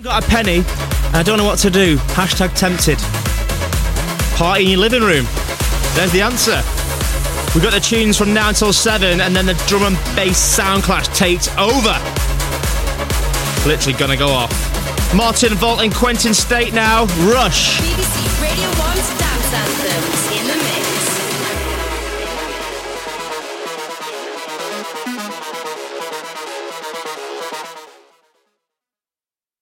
Got a penny and I don't know what to do. Hashtag tempted. Party in your living room. There's the answer. We've got the tunes from now until 7 and then the drum and bass sound clash takes over. Literally gonna go off. Martin Volt and Quentin State now. Rush. BBC Radio 1's Dance Anthems in the mix.